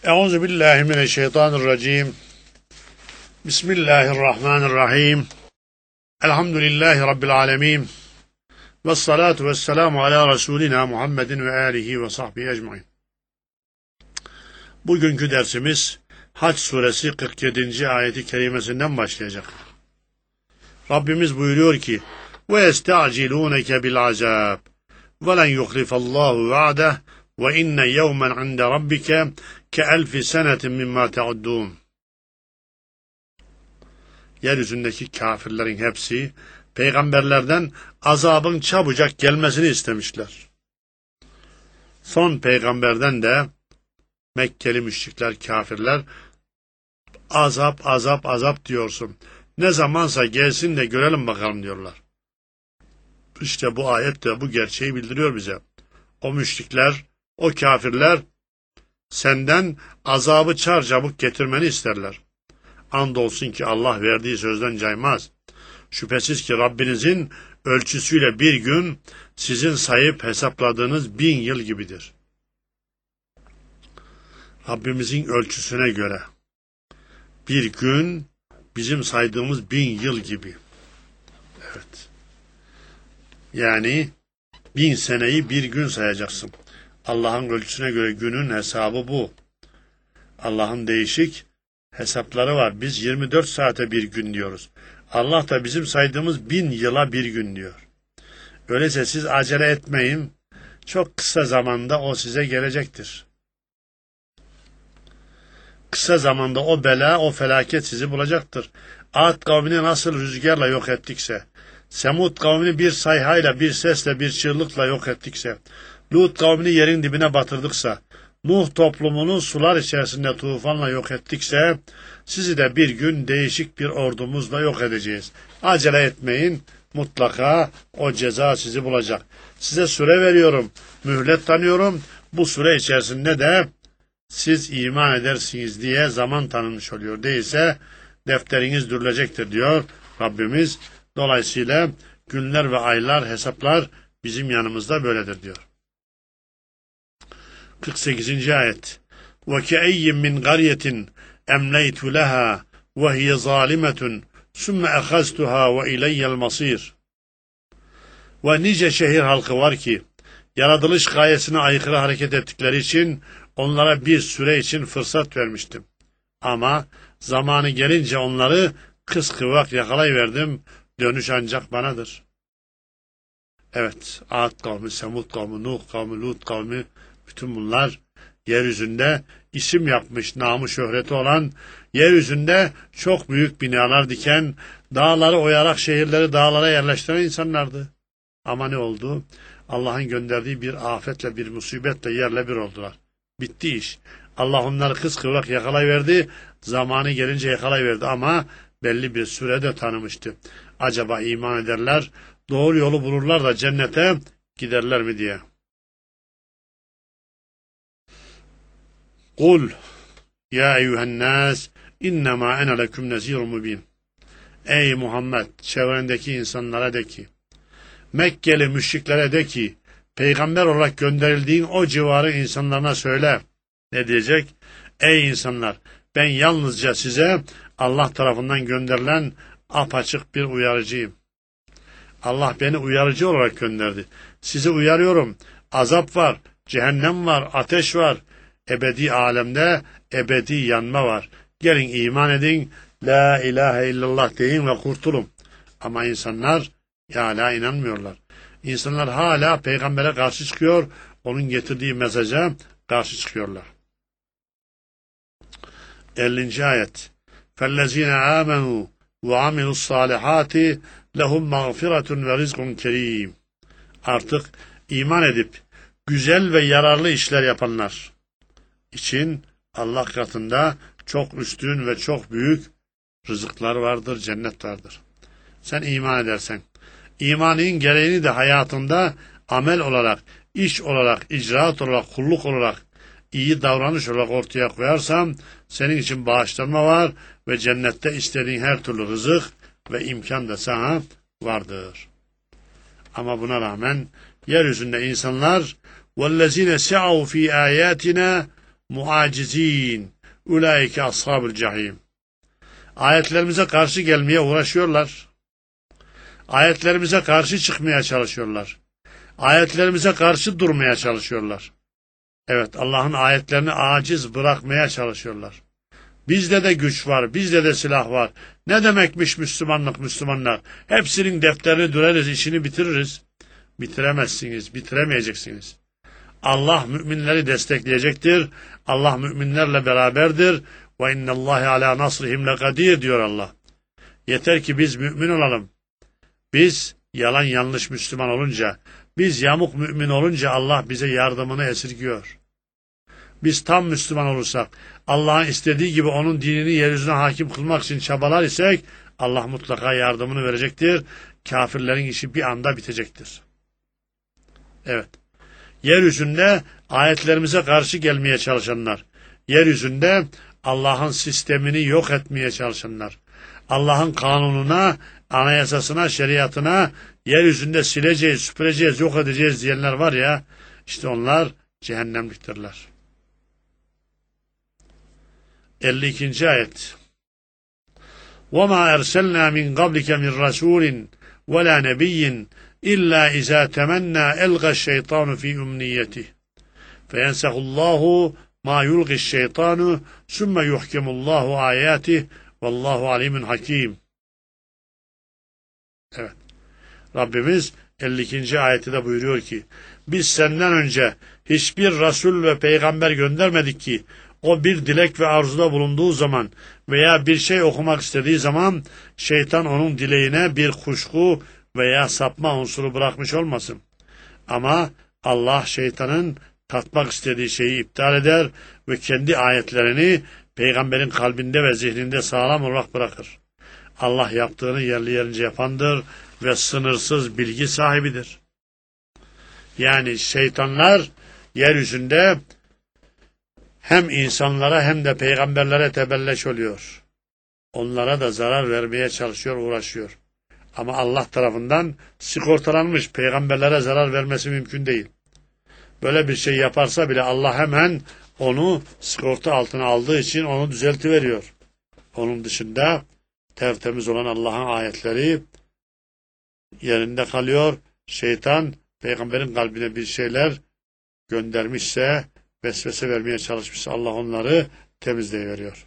Euzu billahi mineşşeytanirracim. Bismillahirrahmanirrahim. Elhamdülillahi rabbil alamin. Ves salatu vesselamu ala Resulina Muhammedin ve alihi ve sahbihi ecmaîn. Bugünkü dersimiz Hac suresi 47. ayeti kerimesinden başlayacak. Rabbimiz buyuruyor ki: "Ve yesta'cilûneke bil azab ve len yuhlifallahu va'deh ve inne yevmen 'inde rabbike ke'elfi senetin mimma te'uddûn." Yeryüzündeki kafirlerin hepsi peygamberlerden azabın çabucak gelmesini istemişler. Son peygamberden de Mekkeli müşrikler, kafirler azap diyorsun. Ne zamansa gelsin de görelim bakalım diyorlar. İşte bu ayet de bu gerçeği bildiriyor bize. O müşrikler, o kafirler senden azabı çarçabuk getirmeni isterler. Andolsun ki Allah verdiği sözden caymaz. Şüphesiz ki Rabbinizin ölçüsüyle bir gün sizin sayıp hesapladığınız 1000 yıl gibidir. Rabbimizin ölçüsüne göre bir gün bizim saydığımız 1000 yıl gibi. Evet. Yani 1000 seneyi bir gün sayacaksın. Allah'ın ölçüsüne göre günün hesabı bu. Allah'ın değişik hesapları var. Biz 24 saate bir gün diyoruz. Allah da bizim saydığımız 1000 yıla bir gün diyor. Öyleyse siz acele etmeyin. Çok kısa zamanda o size gelecektir. Kısa zamanda o bela, o felaket sizi bulacaktır. Ad kavmini nasıl rüzgarla yok ettikse, Semud kavmini bir sayhayla, bir sesle, bir çığlıkla yok ettikse, Lut kavmini yerin dibine batırdıksa, Nuh toplumunu sular içerisinde tufanla yok ettikse, sizi de bir gün değişik bir ordumuzla yok edeceğiz. Acele etmeyin, mutlaka o ceza sizi bulacak. Size süre veriyorum, mühlet tanıyorum, bu süre içerisinde de siz iman edersiniz diye zaman tanınmış oluyor. Değilse defteriniz dürülecektir diyor Rabbimiz. Dolayısıyla günler ve aylar, hesaplar bizim yanımızda böyledir diyor. 48. ayet. وَكَأَيِّمْ مِنْ قَرْيَةٍ اَمْلَيْتُ لَهَا وَهِيَ ظَالِمَةٌ ثُمَّ اَخَذْتُهَا وَاِلَيَّ الْمَصِيرُ. Ve nice şehir halkı var ki, yaratılış gayesine aykırı hareket ettikleri için onlara bir süre için fırsat vermiştim. Ama zamanı gelince onları kıskıvrak yakalayıverdim, dönüş ancak banadır. Evet, Ad kavmi, Semud kavmi, Nuh kavmi, Lut kavmi, bütün bunlar yeryüzünde isim yapmış, namı şöhreti olan, yeryüzünde çok büyük binalar diken, dağları oyarak şehirleri dağlara yerleştiren insanlardı. Ama ne oldu? Allah'ın gönderdiği bir afetle, bir musibetle yerle bir oldular. Bitti iş. Allah onları kıskıvrak yakalayıverdi, zamanı gelince yakalayıverdi ama belli bir sürede tanımıştı. Acaba iman ederler, doğru yolu bulurlar da cennete giderler mi diye. Kul ya eyyühennâs innemâ ene leküm nezîrun mubîn. Ey Muhammed, çevrendeki insanlara de ki, Mekkeli müşriklere de ki, peygamber olarak gönderildiğin o civarı insanlarına söyle. Ne diyecek? Ey insanlar, ben yalnızca size Allah tarafından gönderilen apaçık bir uyarıcıyım. Allah beni uyarıcı olarak gönderdi. Sizi uyarıyorum. Azap var, cehennem var, ateş var. Ebedi alemde ebedi yanma var. Gelin iman edin, la ilahe illallah deyin ve kurtulun. Ama insanlar hala inanmıyorlar. İnsanlar hala peygambere karşı çıkıyor, onun getirdiği mesaja karşı çıkıyorlar. 50. ayet. فَالَّذ۪ينَ آمَنُوا وَعَمِلُوا الصَّالِحَاتِ لَهُمْ مَغْفِرَةٌ وَرِزْقٌ كَرِيمٌ. Artık iman edip güzel ve yararlı işler yapanlar için Allah katında çok üstün ve çok büyük rızıklar vardır, cennet vardır. Sen iman edersen, imanın gereğini de hayatında amel olarak, iş olarak, icraat olarak, kulluk olarak, iyi davranış olarak ortaya koyarsam, senin için bağışlanma var ve cennette istediğin her türlü rızık ve imkan da sana vardır. Ama buna rağmen yeryüzünde insanlar وَالَّذِينَ سَعَوْا ف۪ي آيَاتِنَا muacizin. Ulaike ashabul cehim. Ayetlerimize karşı gelmeye uğraşıyorlar. Ayetlerimize karşı çıkmaya çalışıyorlar. Ayetlerimize karşı durmaya çalışıyorlar. Evet, Allah'ın ayetlerini aciz bırakmaya çalışıyorlar. Bizde de güç var, bizde de silah var. Ne demekmiş Müslümanlık, Müslümanlar? Hepsinin defterini düreriz, işini bitiririz. Bitiremezsiniz, bitiremeyeceksiniz. Allah müminleri destekleyecektir. Allah müminlerle beraberdir. Ve innallâhe alâ nasrihim lekadir diyor Allah. Yeter ki biz mümin olalım. Biz yalan yanlış Müslüman olunca, biz yamuk mümin olunca Allah bize yardımını esirgiyor. Biz tam Müslüman olursak, Allah'ın istediği gibi onun dinini yeryüzüne hakim kılmak için çabalar isek, Allah mutlaka yardımını verecektir. Kafirlerin işi bir anda bitecektir. Evet. Yeryüzünde ayetlerimize karşı gelmeye çalışanlar, yeryüzünde Allah'ın sistemini yok etmeye çalışanlar, Allah'ın kanununa, anayasasına, şeriatına yeryüzünde sileceğiz, süpüreceğiz, yok edeceğiz diyenler var ya, işte onlar cehennemliktirler. 52. ayet. وَمَا أَرْسَلْنَا مِنْ قَبْلِكَ مِنْ رَسُولٍ وَلَا نَبِيٍّ إِلَّا إِذَا تَمَنَّى أَلْقَى الشَّيْطَانُ فِي أُمْنِيَّتِهِ فَيَنْسَخُ اللّٰهُ مَا يُلْقِي الشَّيْطَانُ ثُمَّ يُحْكِمُ اللّٰهُ آيَاتِهِ وَاللّٰهُ عَلِيمٌ حَكِيمٌ. Evet. Rabbimiz 52. ayette buyuruyor ki, biz senden önce hiçbir Resul ve Peygamber göndermedik ki, o bir dilek ve arzuda bulunduğu zaman veya bir şey okumak istediği zaman şeytan onun dileğine bir kuşku veya sapma unsuru bırakmış olmasın. Ama Allah şeytanın tatmak istediği şeyi iptal eder ve kendi ayetlerini peygamberin kalbinde ve zihninde sağlam olarak bırakır. Allah yaptığını yerli yerince yapandır ve sınırsız bilgi sahibidir. Yani şeytanlar yeryüzünde hem insanlara hem de peygamberlere tebelleş oluyor. Onlara da zarar vermeye çalışıyor, uğraşıyor. Ama Allah tarafından sigortalanmış, peygamberlere zarar vermesi mümkün değil. Böyle bir şey yaparsa bile Allah hemen onu sigorta altına aldığı için onu düzeltiveriyor. Onun dışında tertemiz olan Allah'ın ayetleri yerinde kalıyor. Şeytan peygamberin kalbine bir şeyler göndermişse, vesvese vermeye çalışmışsa Allah onları temizleyiveriyor.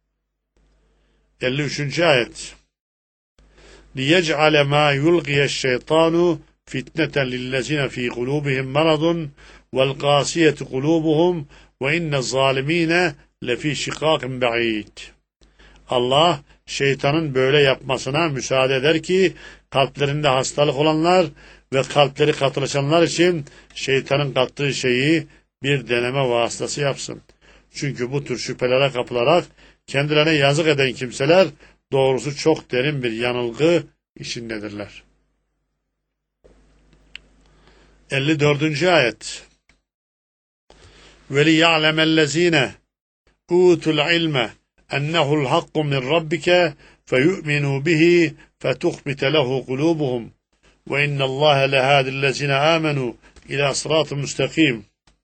53. ayet. لِيَجْعَلَ مَا يُلْقِيَ الشَّيْطَانُ فِتْنَةً لِلَّذِينَ فِي قُلُوبِهِمْ مَرَضٌ وَالْقَاسِيَةِ قُلُوبُهُمْ وَإِنَّ الظَّالِمِينَ لَفِي شِقَاقٍ بَعِيدٍ. Allah şeytanın böyle yapmasına müsaade eder ki kalplerinde hastalık olanlar ve kalpleri katılaşanlar için şeytanın kattığı şeyi bir deneme vasıtası yapsın. Çünkü bu tür şüphelere kapılarak kendilerine yazık eden kimseler doğrusu çok derin bir yanılgı içindedirler. 54. ayet. وَلِيَعْلَمَ الَّذ۪ينَ اُوتُوا الْعِلْمَ اَنَّهُ الْحَقُّ مِنْ رَبِّكَ فَيُؤْمِنُوا بِهِ فَتُخْبِتَ لَهُ قُلُوبُهُمْ وَاِنَّ اللّٰهَ لَهَادِ الَّذ۪ينَ آمَنُوا اِلَى صِرَاطٍ مُسْتَقِيمٍ.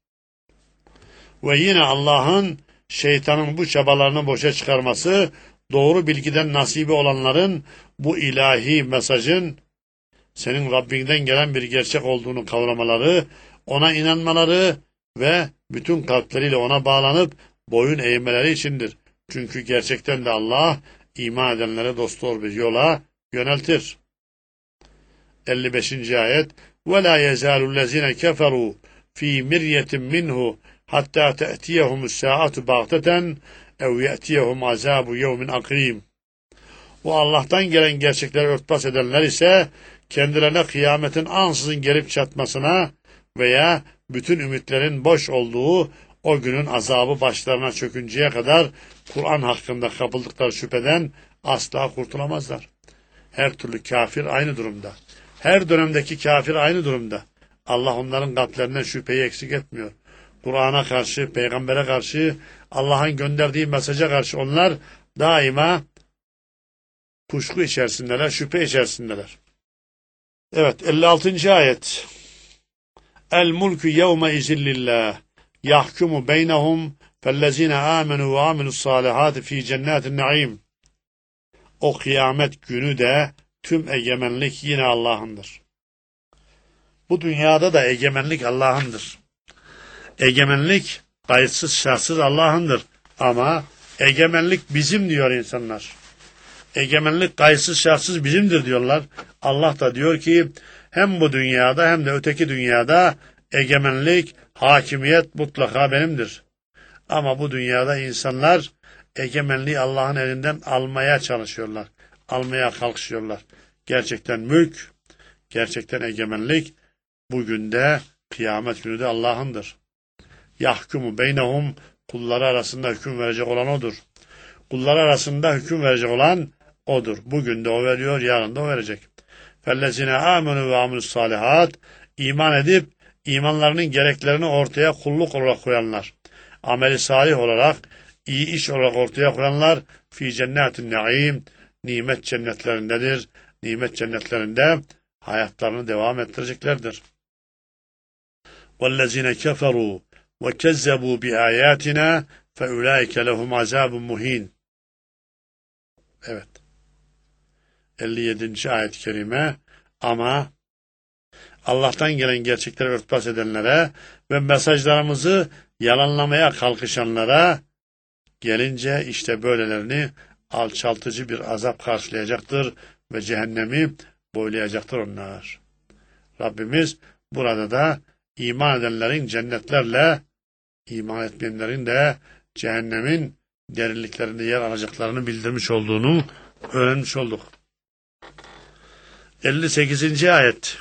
Ve yine Allah'ın şeytanın bu çabalarını boşa çıkarması, doğru bilgiden nasibi olanların bu ilahi mesajın senin Rabbinden gelen bir gerçek olduğunu kavramaları, ona inanmaları ve bütün kalpleriyle ona bağlanıp boyun eğmeleri içindir. Çünkü gerçekten de Allah iman edenlere dosdoğru bir yola yöneltir. 55. ayet. وَلَا يَزَالُ الَّذِينَ كَفَرُوا فِي مِرْيَةٍ مِّنْهُ hatta te'tiyehumus saatu baghteten ev ye'tiyehum azabu yevmin akrim. O Allah'tan gelen gerçekleri örtbas edenler ise kendilerine kıyametin ansızın gelip çatmasına veya bütün ümitlerin boş olduğu o günün azabı başlarına çökünceye kadar Kur'an hakkında kapıldıkları şüpheden asla kurtulamazlar. Her türlü kafir aynı durumda. Her dönemdeki kafir aynı durumda. Allah onların kalplerine şüpheyi eksik etmiyor. Kur'an'a karşı, peygambere karşı, Allah'ın gönderdiği mesaja karşı onlar daima kuşku içerisindeler, şüphe içerisindeler. Evet, 56. ayet. El mulku yevme izillillah yahkumu beynehum فَالَّذ۪ينَ آمَنُوا وَعَمِلُوا الصَّالِحَاتِ ف۪ي جَنَّاتِ النَّعِيمِ. O kıyamet günü de tüm egemenlik yine Allah'ındır. Bu dünyada da egemenlik Allah'ındır. Egemenlik kayıtsız şartsız Allah'ındır. Ama egemenlik bizim diyor insanlar. Egemenlik kayıtsız şartsız bizimdir diyorlar. Allah da diyor ki hem bu dünyada hem de öteki dünyada egemenlik, hakimiyet mutlaka benimdir. Ama bu dünyada insanlar egemenliği Allah'ın elinden almaya çalışıyorlar. Almaya kalkışıyorlar. Gerçekten mülk, gerçekten egemenlik bugün de kıyamet günü de Allah'ındır. Yahkumu beynehum, kulları arasında hüküm verecek olan O'dur. Kulları arasında hüküm verecek olan O'dur. Bugün de O veriyor, yarın da O verecek. فَالَّذِينَ آمَنُوا وَعَمِلُوا الصَّالِحَاتِ. İman edip imanlarının gereklerini ortaya kulluk olarak koyanlar, ameli salih olarak, iyi iş olarak ortaya koyanlar fi cennetin naim, nimet cennetlerindedir. Nimet cennetlerinde hayatlarını devam ettireceklerdir. وَالَّذِينَ كَفَرُوا وَكَذَّبُوا بِآيَاتِنَا فَاُولَٰئِكَ لَهُمْ عَذَابٌ مُهِينٌ. Evet. 57. ayet-i kerime. Ama Allah'tan gelen gerçekleri örtbas edenlere ve mesajlarımızı yalanlamaya kalkışanlara gelince işte böylelerini alçaltıcı bir azap karşılayacaktır ve cehennemi boylayacaktır onlar. Rabbimiz burada da iman edenlerin cennetlerle, iman etmeyenlerin de cehennemin derinliklerinde yer alacaklarını bildirmiş olduğunu öğrenmiş olduk. 58. ayet.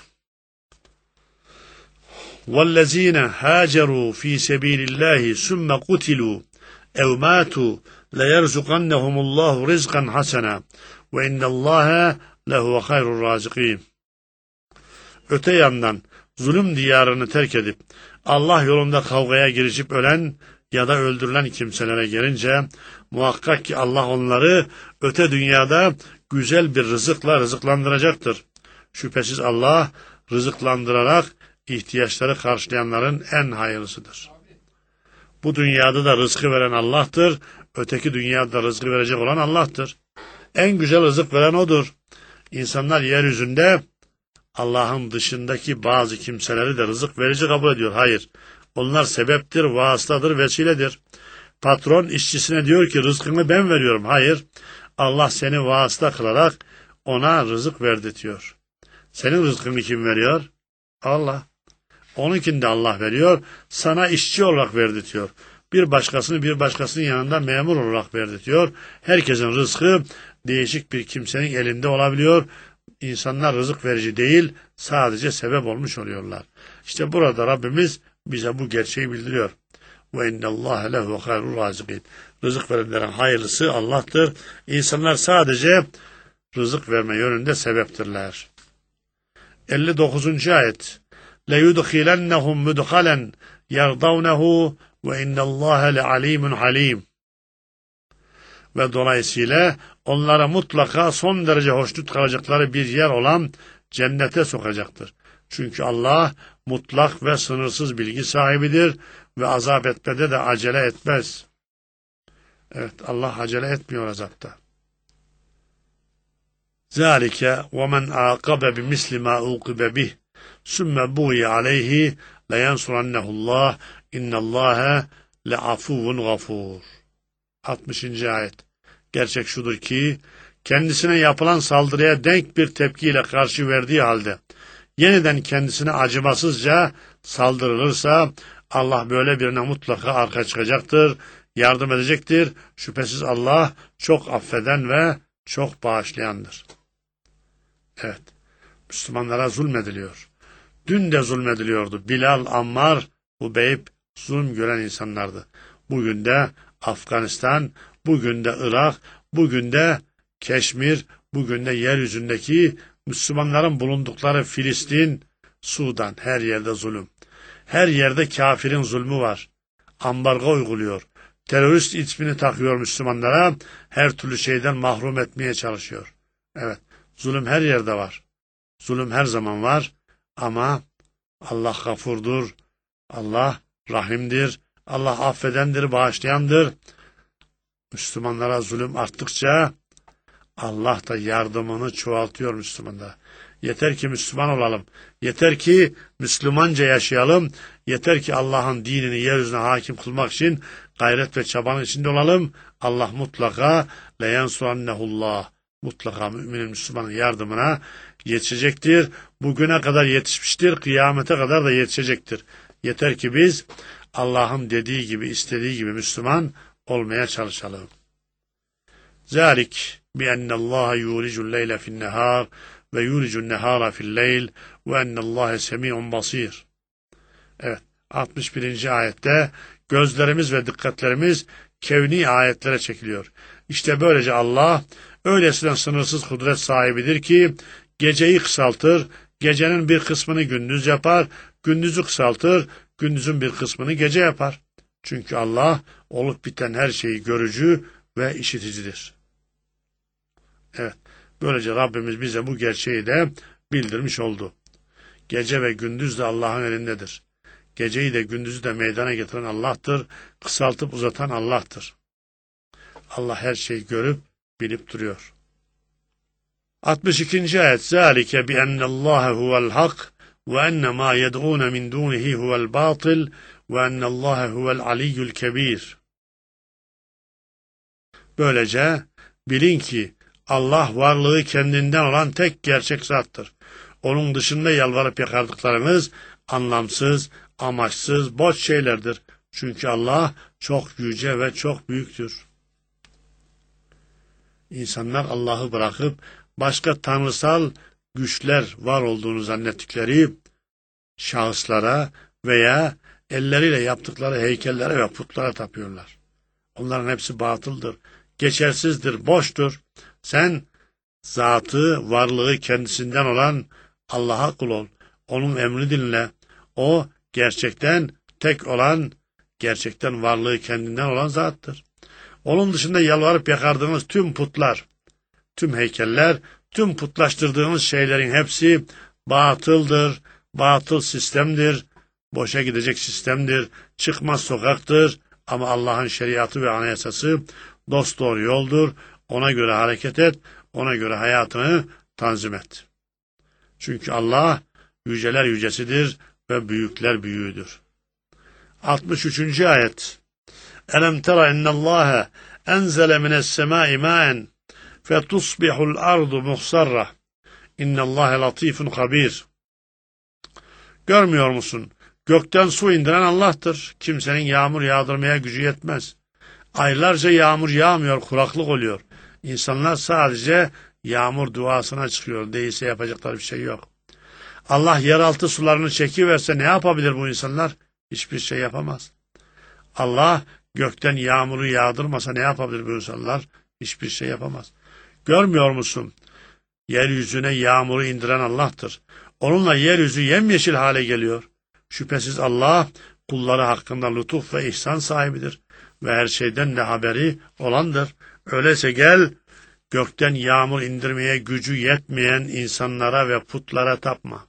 وَالَّذ۪ينَ هَاجَرُوا ف۪ي سَب۪يلِ اللّٰهِ ثُمَّ قُتِلُوا اَوْ مَاتُوا لَيَرْزُقَنَّهُمُ اللّٰهُ رِزْقًا حَسَنًا وَاِنَّ اللّٰهَ لَهُوَ خَيْرُ الرَّازِقِينَ. Öte yandan zulüm diyarını terk edip Allah yolunda kavgaya girişip ölen ya da öldürülen kimselere gelince muhakkak ki Allah onları öte dünyada güzel bir rızıkla rızıklandıracaktır. Şüphesiz Allah rızıklandırarak ihtiyaçları karşılayanların en hayırlısıdır. Bu dünyada da rızkı veren Allah'tır, öteki dünyada rızkı verecek olan Allah'tır. En güzel rızık veren O'dur. İnsanlar yeryüzünde Allah'ın dışındaki bazı kimseleri de rızık verici kabul ediyor. Hayır. Onlar sebeptir, vasıtadır, vesiledir. Patron işçisine diyor ki rızkını ben veriyorum. Hayır. Allah seni vasıta kılarak ona rızık verdirtiyor. Senin rızkını kim veriyor? Allah. Onunkini de Allah veriyor. Sana işçi olarak verdirtiyor. Bir başkasının yanında memur olarak verdirtiyor. Herkesin rızkı değişik bir kimsenin elinde olabiliyor. İnsanlar rızık verici değil, sadece sebep olmuş oluyorlar. İşte burada Rabbimiz bize bu gerçeği bildiriyor. وَاِنَّ اللّٰهَ لَهُ خَيْرُ الرَّازِقِينَ. Rızık verenlerin hayırlısı Allah'tır. İnsanlar sadece rızık verme yönünde sebeptirler. 59. ayet. لَيُدْخِلَنَّهُمْ مُدْخَلًا يَرْضَوْنَهُ وَاِنَّ اللّٰهَ لَعَلِيمٌ حَلِيمٌ. Ve dolayısıyla onlara mutlaka son derece hoşnut kalacakları bir yer olan cennete sokacaktır. Çünkü Allah mutlak ve sınırsız bilgi sahibidir ve azap etmede de acele etmez. Evet, Allah acele etmiyor azapta. ذَٰلِكَ وَمَنْ عَاقَبَ بِمِثْلِ مَا عُوقِبَ بِهِ ثُمَّ بُغِيَ عَلَيْهِ لَيَنْصُرَنَّهُ اللّٰهُ اِنَّ اللّٰهَ لَعَفُوٌّ غَفُورٌ. 60. ayet. Gerçek şudur ki kendisine yapılan saldırıya denk bir tepkiyle karşı verdiği halde yeniden kendisine acımasızca saldırılırsa Allah böyle birine mutlaka arka çıkacaktır, yardım edecektir. Şüphesiz Allah çok affeden ve çok bağışlayandır. Evet, Müslümanlara zulmediliyor. Dün de zulmediliyordu. Bilal, Ammar, Ubeyb zulüm gören insanlardı. Bugün de Afganistan, bugün de Irak, bugün de Keşmir, bugün de yeryüzündeki Müslümanların bulundukları Filistin, Sudan, her yerde zulüm. Her yerde kafirin zulmü var. Ambargo uyguluyor. Terörist ismini takıyor Müslümanlara, her türlü şeyden mahrum etmeye çalışıyor. Evet, zulüm her yerde var. Zulüm her zaman var ama Allah gafurdur, Allah rahimdir, Allah affedendir, bağışlayandır. Müslümanlara zulüm arttıkça Allah da yardımını çoğaltıyor Müslümanlara. Yeter ki Müslüman olalım. Yeter ki Müslümanca yaşayalım. Yeter ki Allah'ın dinini yeryüzüne hakim kılmak için gayret ve çabanın içinde olalım. Allah mutlaka leyensurannehullah, mutlaka müminin Müslümanın yardımına yetişecektir. Bugüne kadar yetişmiştir. Kıyamete kadar da yetişecektir. Yeter ki biz Allah'ın dediği gibi, istediği gibi Müslüman olmaya çalışalım. Zalik بأن الله يولج الليل في النهار ويولج النهار في الليل وأن الله سميع بصير. Evet, 61. ayette gözlerimiz ve dikkatlerimiz kevni ayetlere çekiliyor. İşte böylece Allah öylesine sınırsız kudret sahibidir ki geceyi kısaltır, gecenin bir kısmını gündüz yapar, gündüzü kısaltır, gündüzün bir kısmını gece yapar. Çünkü Allah olup biten her şeyi görücü ve işiticidir. Evet, böylece Rabbimiz bize bu gerçeği de bildirmiş oldu. Gece ve gündüz de Allah'ın elindedir. Geceyi de gündüzü de meydana getiren Allah'tır, kısaltıp uzatan Allah'tır. Allah her şeyi görüp bilip duruyor. 62. ayet Zalike bi ennallâhe huvel hak ve enne mâ yed'ûne min dûnihi huvel bâtil ve ennallâhe huvel aliyyül kebîr. Böylece bilin ki Allah varlığı kendinden olan tek gerçek zattır. Onun dışında yalvarıp yakardıklarınız anlamsız, amaçsız, boş şeylerdir. Çünkü Allah çok yüce ve çok büyüktür. İnsanlar Allah'ı bırakıp başka tanrısal güçler var olduğunu zannettikleri şahıslara veya elleriyle yaptıkları heykellere ve putlara tapıyorlar. Onların hepsi batıldır, geçersizdir, boştur. Sen zatı, varlığı kendisinden olan Allah'a kul ol. Onun emrini dinle. O gerçekten tek olan, gerçekten varlığı kendinden olan zattır. Onun dışında yalvarıp yakardığınız tüm putlar, tüm heykeller, tüm putlaştırdığınız şeylerin hepsi batıldır, batıl sistemdir, boşa gidecek sistemdir, çıkmaz sokaktır. Ama Allah'ın şeriatı ve anayasası dosdoğru yoldur. Ona göre hareket et, ona göre hayatını tanzim et. Çünkü Allah yüceler yücesidir ve büyükler büyüğüdür. 63. ayet Elem tera innallâhe enzele mine's-semâi mâen fetusbihul ardu muhsarra innallâhe latifun habîr. Görmüyor musun? Gökten su indiren Allah'tır. Kimsenin yağmur yağdırmaya gücü yetmez. Aylarca yağmur yağmıyor, kuraklık oluyor. İnsanlar sadece yağmur duasına çıkıyor. Değilse yapacakları bir şey yok. Allah yeraltı sularını çekiverse ne yapabilir bu insanlar? Hiçbir şey yapamaz. Allah gökten yağmuru yağdırmasa ne yapabilir bu insanlar? Hiçbir şey yapamaz. Görmüyor musun? Yeryüzüne yağmuru indiren Allah'tır. Onunla yeryüzü yemyeşil hale geliyor. Şüphesiz Allah kulları hakkında lütuf ve ihsan sahibidir ve her şeyden de haberi olandır. Öyleyse gel, gökten yağmur indirmeye gücü yetmeyen insanlara ve putlara tapma.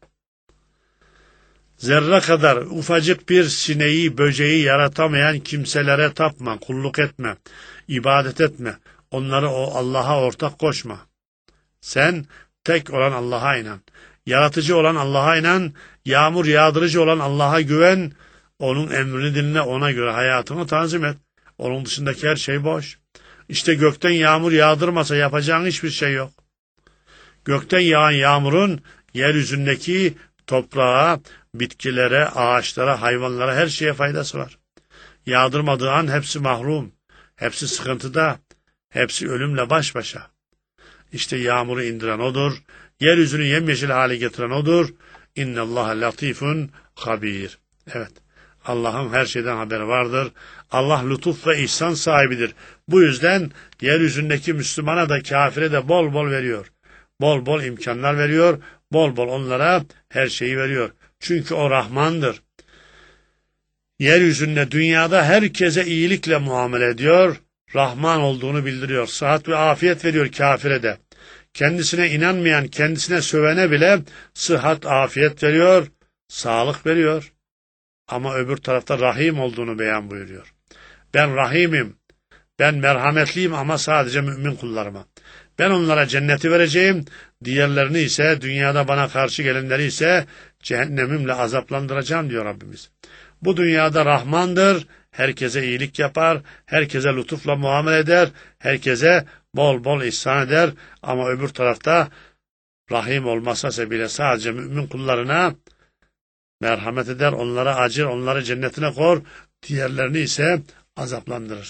Zerre kadar ufacık bir sineği, böceği yaratamayan kimselere tapma, kulluk etme, ibadet etme. Onları o Allah'a ortak koşma. Sen tek olan Allah'a inan. Yaratıcı olan Allah'a inan, yağmur yağdırıcı olan Allah'a güven, onun emrini dinle, ona göre hayatını tanzim et. Onun dışındaki her şey boş. İşte gökten yağmur yağdırmasa yapacağın hiçbir şey yok. Gökten yağan yağmurun yeryüzündeki toprağa, bitkilere, ağaçlara, hayvanlara, her şeye faydası var. Yağdırmadığı an hepsi mahrum, hepsi sıkıntıda, hepsi ölümle baş başa. İşte yağmuru indiren odur, yeryüzünü yemyeşil hale getiren odur. İnnallâhe latifun habîr. Evet, Allah'ın her şeyden haberi vardır. Allah lütuf ve ihsan sahibidir. Bu yüzden yeryüzündeki Müslümana da kafire de bol bol veriyor. Bol bol imkanlar veriyor, bol bol onlara her şeyi veriyor. Çünkü o Rahmandır. Yeryüzünde, dünyada herkese iyilikle muamele ediyor, Rahman olduğunu bildiriyor. Sıhhat ve afiyet veriyor kafire de. Kendisine inanmayan, kendisine sövene bile sıhhat, afiyet veriyor, sağlık veriyor. Ama öbür tarafta Rahim olduğunu beyan buyuruyor. Ben Rahim'im, ben merhametliyim ama sadece mümin kullarıma. Ben onlara cenneti vereceğim, diğerlerini ise, dünyada bana karşı gelenleri ise cehennemimle azaplandıracağım diyor Rabbimiz. Bu dünyada Rahmandır, herkese iyilik yapar, herkese lütufla muamele eder, herkese bol bol ihsan eder. Ama öbür tarafta Rahim olmasa bile sadece mümin kullarına merhamet eder, onlara acır, onları cennetine kor, diğerlerini ise azaplandırır.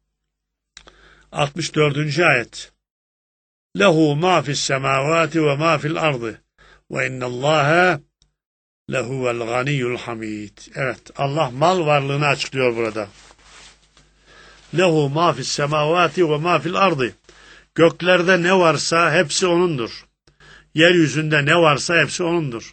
64. ayet. Lehu ma fis semavati ve ma fil ardı ve innallâhe lehuvel ganiyyul hamid. Evet, Allah mal varlığını açıklıyor burada. Lehu ma fis semavati ve ma fil ardı. Göklerde ne varsa hepsi O'nundur. Yeryüzünde ne varsa hepsi O'nundur.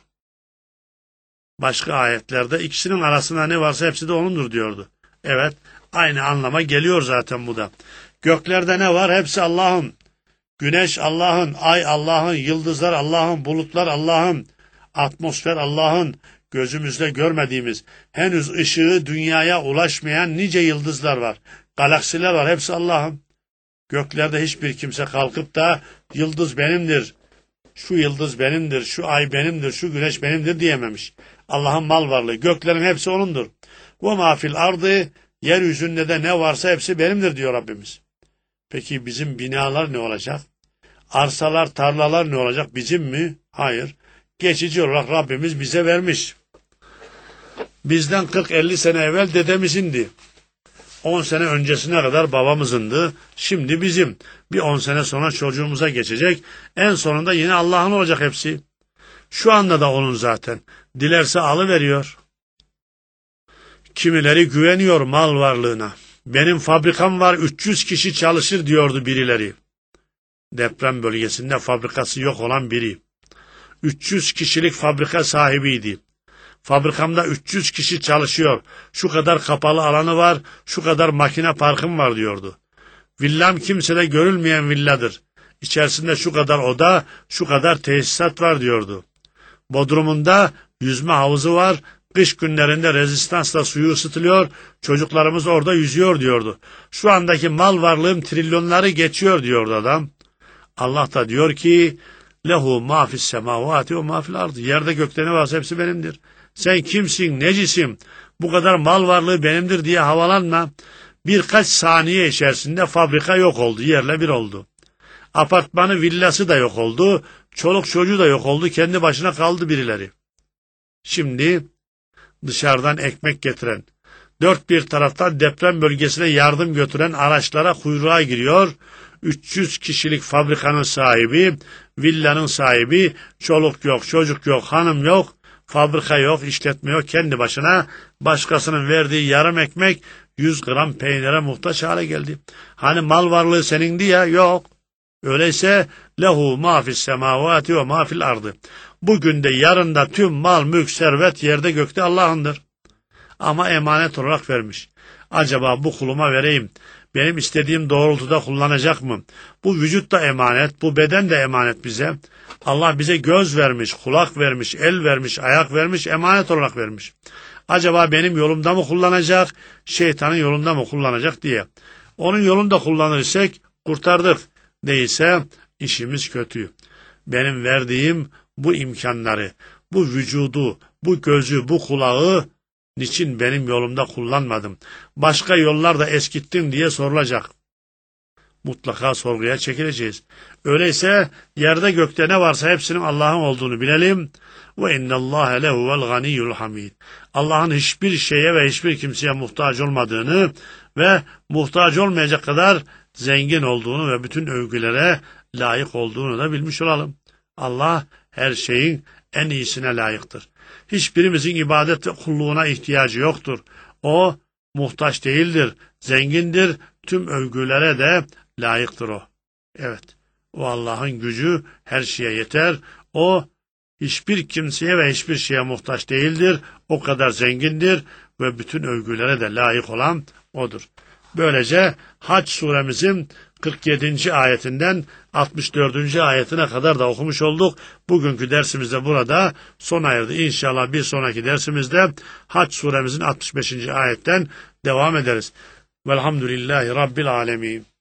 Başka ayetlerde ikisinin arasında ne varsa hepsi de O'nundur diyordu. Evet, aynı anlama geliyor zaten bu da. Göklerde ne var? Hepsi Allah'ın. Güneş Allah'ın, ay Allah'ın, yıldızlar Allah'ın, bulutlar Allah'ın, atmosfer Allah'ın, gözümüzde görmediğimiz, henüz ışığı dünyaya ulaşmayan nice yıldızlar var. Galaksiler var, hepsi Allah'ın. Göklerde hiçbir kimse kalkıp da yıldız benimdir, şu yıldız benimdir, şu ay benimdir, şu güneş benimdir diyememiş. Allah'ın mal varlığı, göklerin hepsi O'nundur. وَمَا فِي الْاَرْضِ Yeryüzünde de ne varsa hepsi benimdir diyor Rabbimiz. Peki bizim binalar ne olacak? Arsalar, tarlalar ne olacak? Bizim mi? Hayır. Geçici olarak Rabbimiz bize vermiş. Bizden 40-50 sene evvel dedemizindi. 10 sene öncesine kadar babamızındı. Şimdi bizim. Bir 10 sene sonra çocuğumuza geçecek. En sonunda yine Allah'ın olacak hepsi. Şu anda da onun zaten. Dilerse alıveriyor. Kimileri güveniyor mal varlığına. Benim fabrikam var, 300 kişi çalışır diyordu birileri. Deprem bölgesinde fabrikası yok olan biri. 300 kişilik fabrika sahibiydi. Fabrikamda 300 kişi çalışıyor. Şu kadar kapalı alanı var, şu kadar makine parkım var diyordu. Villam kimsede görülmeyen villadır. İçerisinde şu kadar oda, şu kadar tesisat var diyordu. Bodrumunda yüzme havuzu var. Kış günlerinde rezistansla suyu ısıtılıyor, çocuklarımız orada yüzüyor diyordu. Şu andaki mal varlığım trilyonları geçiyor diyordu adam. Allah da diyor ki, lehu ma fis semavati ve ma fil ardı. Yerde gökte ne varsa hepsi benimdir. Sen kimsin, necisin, bu kadar mal varlığı benimdir diye havalanma. Birkaç saniye içerisinde fabrika yok oldu, yerle bir oldu. Apartmanı, villası da yok oldu, çoluk çocuğu da yok oldu, kendi başına kaldı birileri. Şimdi dışarıdan ekmek getiren, dört bir taraftan deprem bölgesine yardım götüren araçlara kuyruğa giriyor. 300 kişilik fabrikanın sahibi, villanın sahibi, çoluk yok, çocuk yok, hanım yok, fabrika yok, işletme yok, kendi başına başkasının verdiği yarım ekmek 100 gram peynire muhtaç hale geldi. Hani mal varlığı senindi ya, yok. Öyleyse lehu ma fis semavati ve ma fil ardı. Bugün de yarın da tüm mal, mülk, servet yerde gökte Allah'ındır. Ama emanet olarak vermiş. Acaba bu kuluma vereyim, benim istediğim doğrultuda kullanacak mı? Bu vücut da emanet, bu beden de emanet bize. Allah bize göz vermiş, kulak vermiş, el vermiş, ayak vermiş, emanet olarak vermiş. Acaba benim yolumda mı kullanacak, şeytanın yolunda mı kullanacak diye. Onun yolunda kullanırsak kurtardık. Değilse işimiz kötü. Benim verdiğim bu imkanları, bu vücudu, bu gözü, bu kulağı niçin benim yolumda kullanmadım? Başka yollar da eskittim diye sorulacak. Mutlaka sorguya çekileceğiz. Öyleyse yerde gökte ne varsa hepsinin Allah'ın olduğunu bilelim. Ve innallâhe lehuvel ganiyyul hamid. Allah'ın hiçbir şeye ve hiçbir kimseye muhtaç olmadığını ve muhtaç olmayacak kadar zengin olduğunu ve bütün övgülere layık olduğunu da bilmiş olalım. Allah her şeyin en iyisine layıktır. Hiçbirimizin ibadet ve kulluğuna ihtiyacı yoktur. O muhtaç değildir, zengindir, tüm övgülere de layıktır o. Evet, o Allah'ın gücü her şeye yeter. O hiçbir kimseye ve hiçbir şeye muhtaç değildir. O kadar zengindir ve bütün övgülere de layık olan O'dur. Böylece Hac suremizin 47. ayetinden 64. ayetine kadar da okumuş olduk. Bugünkü dersimizde burada sona erdi. İnşallah bir sonraki dersimizde Hac suremizin 65. ayetten devam ederiz. Velhamdülillahi Rabbil alemin.